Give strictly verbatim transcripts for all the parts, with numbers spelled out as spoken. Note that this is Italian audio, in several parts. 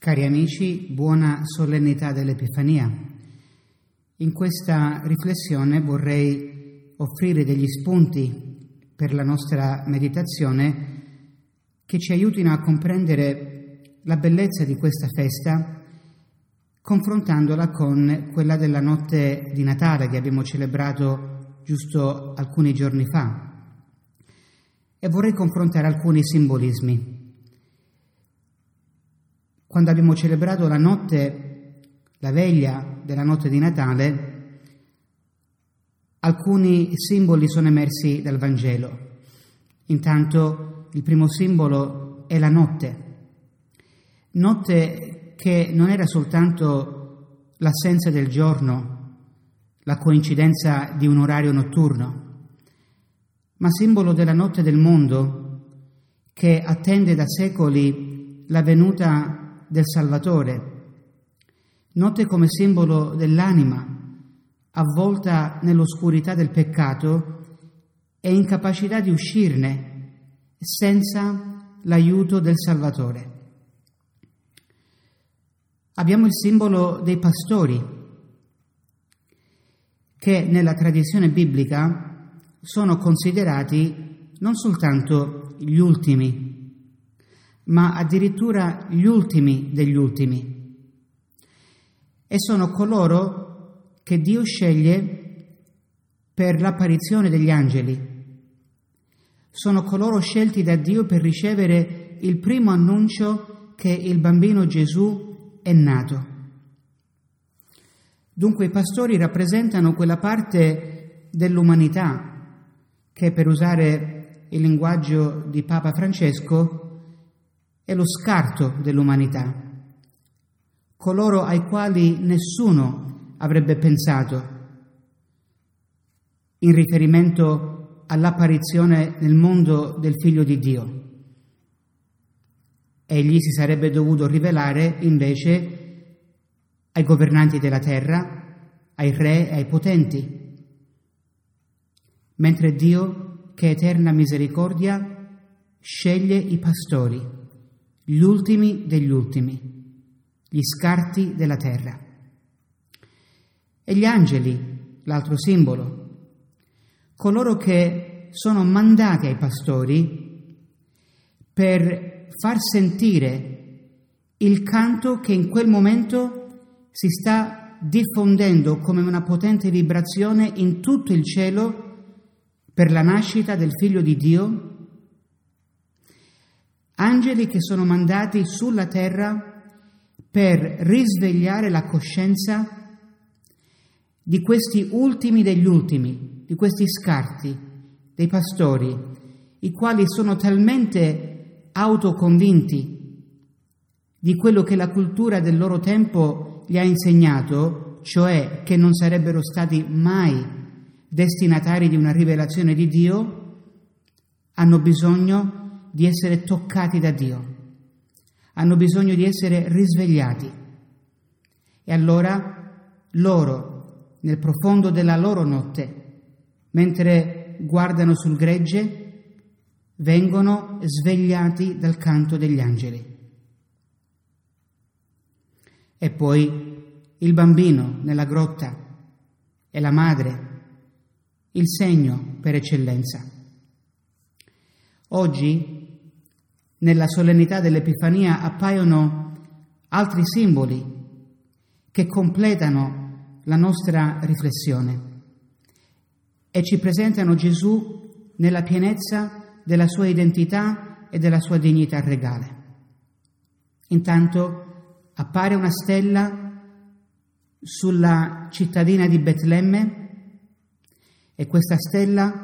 Cari amici, buona solennità dell'Epifania. In questa riflessione vorrei offrire degli spunti per la nostra meditazione che ci aiutino a comprendere la bellezza di questa festa, confrontandola con quella della notte di Natale che abbiamo celebrato giusto alcuni giorni fa. E vorrei confrontare alcuni simbolismi. Quando abbiamo celebrato la notte, la veglia della notte di Natale, alcuni simboli sono emersi dal Vangelo. Intanto il primo simbolo è la notte. Notte che non era soltanto l'assenza del giorno, la coincidenza di un orario notturno, ma simbolo della notte del mondo che attende da secoli la venuta del Salvatore, notte come simbolo dell'anima avvolta nell'oscurità del peccato e incapacità di uscirne senza l'aiuto del Salvatore. Abbiamo il simbolo dei pastori, che nella tradizione biblica sono considerati non soltanto gli ultimi, ma addirittura gli ultimi degli ultimi. E sono coloro che Dio sceglie per l'apparizione degli angeli. Sono coloro scelti da Dio per ricevere il primo annuncio che il bambino Gesù è nato. Dunque i pastori rappresentano quella parte dell'umanità che, per usare il linguaggio di Papa Francesco, è lo scarto dell'umanità, coloro ai quali nessuno avrebbe pensato in riferimento all'apparizione nel mondo del Figlio di Dio. Egli si sarebbe dovuto rivelare invece ai governanti della terra, ai re e ai potenti, mentre Dio, che è eterna misericordia, sceglie i pastori, gli ultimi degli ultimi, gli scarti della terra. E gli angeli, l'altro simbolo, coloro che sono mandati ai pastori per far sentire il canto che in quel momento si sta diffondendo come una potente vibrazione in tutto il cielo per la nascita del Figlio di Dio. Angeli che sono mandati sulla terra per risvegliare la coscienza di questi ultimi degli ultimi, di questi scarti, dei pastori, i quali sono talmente autoconvinti di quello che la cultura del loro tempo gli ha insegnato, cioè che non sarebbero stati mai destinatari di una rivelazione di Dio, hanno bisogno di essere toccati da Dio, hanno bisogno di essere risvegliati. E allora loro, nel profondo della loro notte, mentre guardano sul gregge, vengono svegliati dal canto degli angeli. E poi il bambino nella grotta e la madre, il segno per eccellenza. Oggi, nella solennità dell'Epifania, appaiono altri simboli che completano la nostra riflessione e ci presentano Gesù nella pienezza della sua identità e della sua dignità regale. Intanto appare una stella sulla cittadina di Betlemme e questa stella,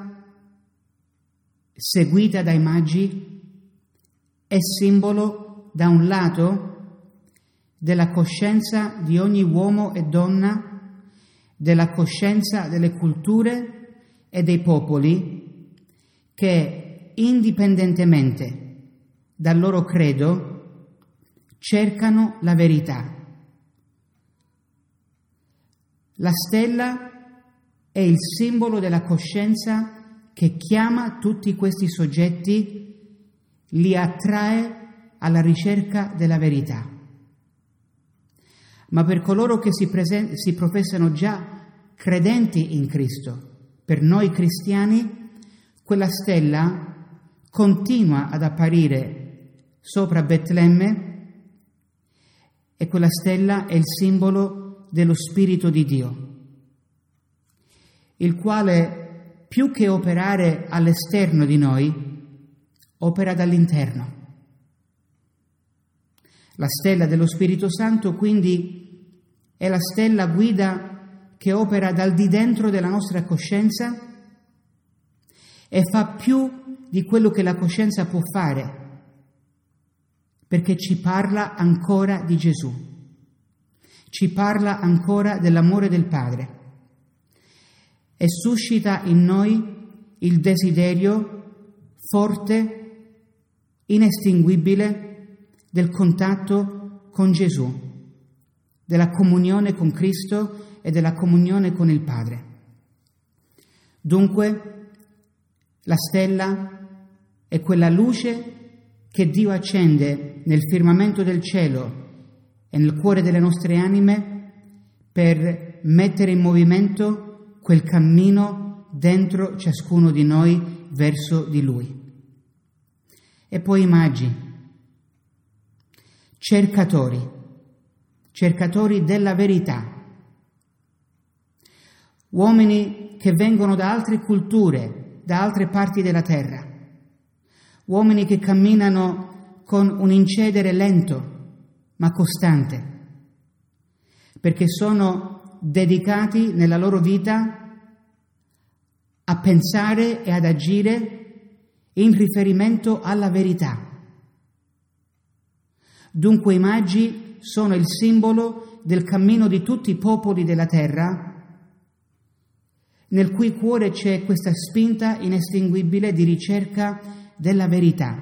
seguita dai magi, è simbolo, da un lato, della coscienza di ogni uomo e donna, della coscienza delle culture e dei popoli che, indipendentemente dal loro credo, cercano la verità. La stella è il simbolo della coscienza che chiama tutti questi soggetti, li attrae alla ricerca della verità. ma per coloro che si, presen- si professano già credenti in Cristo. Per noi cristiani quella stella continua ad apparire sopra Betlemme e quella stella è il simbolo dello Spirito di Dio, il quale più che operare all'esterno di noi, opera dall'interno. La stella dello Spirito Santo quindi è la stella guida che opera dal di dentro della nostra coscienza e fa più di quello che la coscienza può fare, perché ci parla ancora di Gesù, ci parla ancora dell'amore del Padre e suscita in noi il desiderio forte, inestinguibile del contatto con Gesù, della comunione con Cristo e della comunione con il Padre. Dunque, la stella è quella luce che Dio accende nel firmamento del cielo e nel cuore delle nostre anime per mettere in movimento quel cammino dentro ciascuno di noi verso di Lui. E poi i magi, cercatori, cercatori della verità, uomini che vengono da altre culture, da altre parti della terra, uomini che camminano con un incedere lento ma costante, perché sono dedicati nella loro vita a pensare e ad agire in riferimento alla verità. Dunque i magi sono il simbolo del cammino di tutti i popoli della terra, nel cui cuore c'è questa spinta inestinguibile di ricerca della verità.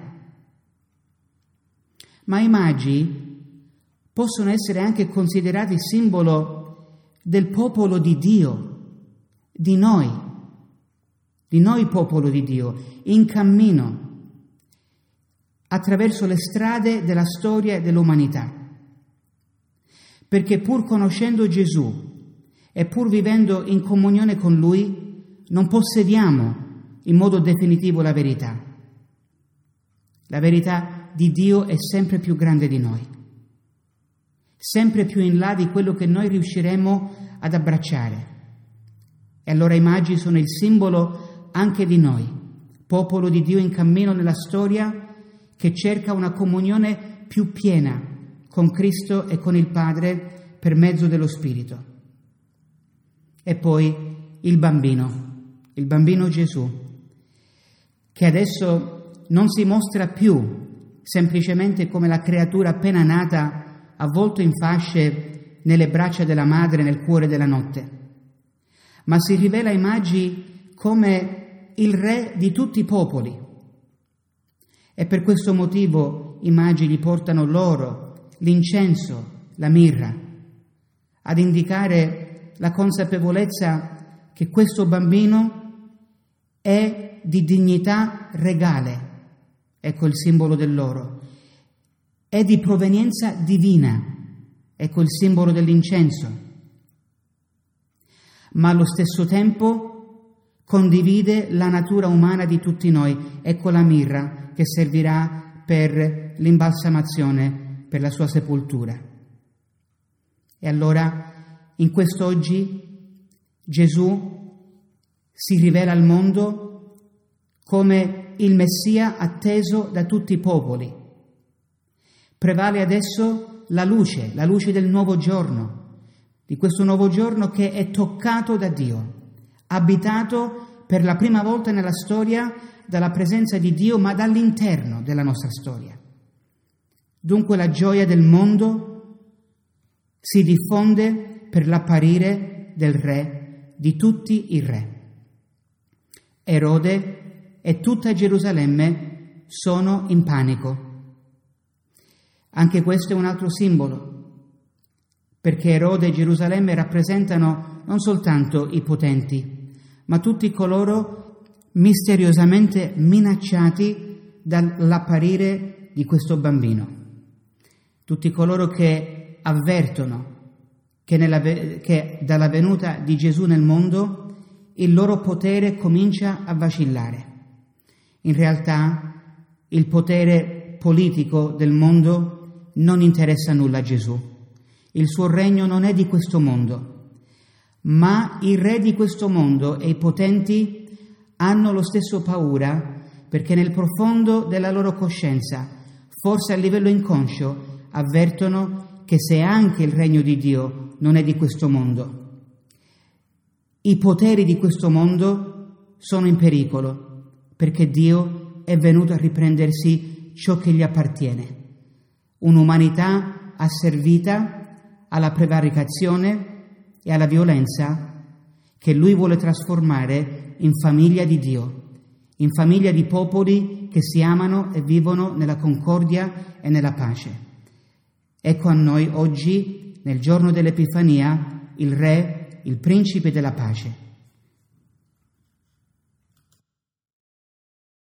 Ma i magi possono essere anche considerati simbolo del popolo di Dio, di noi, di noi popolo di Dio, in cammino attraverso le strade della storia e dell'umanità. Perché pur conoscendo Gesù e pur vivendo in comunione con Lui, non possediamo in modo definitivo la verità. La verità di Dio è sempre più grande di noi, sempre più in là di quello che noi riusciremo ad abbracciare. E allora i magi sono il simbolo anche di noi, popolo di Dio in cammino nella storia che cerca una comunione più piena con Cristo e con il Padre per mezzo dello Spirito. E poi il bambino, il bambino Gesù, che adesso non si mostra più semplicemente come la creatura appena nata, avvolto in fasce nelle braccia della madre nel cuore della notte, ma si rivela ai magi come il re di tutti i popoli. E per questo motivo i magi gli portano l'oro, l'incenso, la mirra, ad indicare la consapevolezza che questo bambino è di dignità regale, ecco il simbolo dell'oro, è di provenienza divina, ecco il simbolo dell'incenso, ma allo stesso tempo condivide la natura umana di tutti noi, ecco la mirra che servirà per l'imbalsamazione, per la sua sepoltura. E allora, in quest'oggi, Gesù si rivela al mondo come il Messia atteso da tutti i popoli. Prevale adesso la luce, la luce del nuovo giorno, di questo nuovo giorno che è toccato da Dio, abitato per la prima volta nella storia dalla presenza di Dio, ma dall'interno della nostra storia. Dunque la gioia del mondo si diffonde per l'apparire del Re di tutti i re. Erode e tutta Gerusalemme sono in panico. Anche questo è un altro simbolo, perché Erode e Gerusalemme rappresentano non soltanto i potenti, ma tutti coloro misteriosamente minacciati dall'apparire di questo bambino, tutti coloro che avvertono che, nella, che dalla venuta di Gesù nel mondo il loro potere comincia a vacillare. In realtà il potere politico del mondo non interessa nulla a Gesù. Il suo regno non è di questo mondo, ma i re di questo mondo e i potenti hanno lo stesso paura, perché nel profondo della loro coscienza, forse a livello inconscio, avvertono che se anche il regno di Dio non è di questo mondo, i poteri di questo mondo sono in pericolo, perché Dio è venuto a riprendersi ciò che gli appartiene, un'umanità asservita alla prevaricazione e alla violenza che Lui vuole trasformare in famiglia di Dio, in famiglia di popoli che si amano e vivono nella concordia e nella pace. Ecco a noi oggi, nel giorno dell'Epifania, il Re, il Principe della pace.